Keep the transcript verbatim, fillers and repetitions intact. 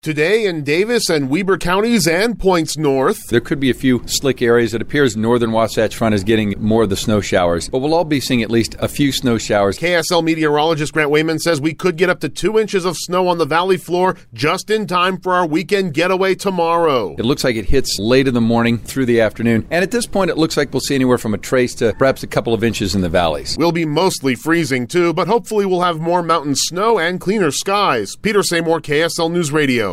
Today in Davis and Weber counties and points north. There could be a few slick areas. It appears northern Wasatch Front is getting more of the snow showers, but we'll all be seeing at least a few snow showers. K S L meteorologist Grant Wayman says we could get up to two inches of snow on the valley floor just in time for our weekend getaway tomorrow. It looks like it hits late in the morning through the afternoon, and at this point it looks like we'll see anywhere from a trace to perhaps a couple of inches in the valleys. We'll be mostly freezing too, but hopefully we'll have more mountain snow and cleaner skies. Peter Seymour, K S L News Radio.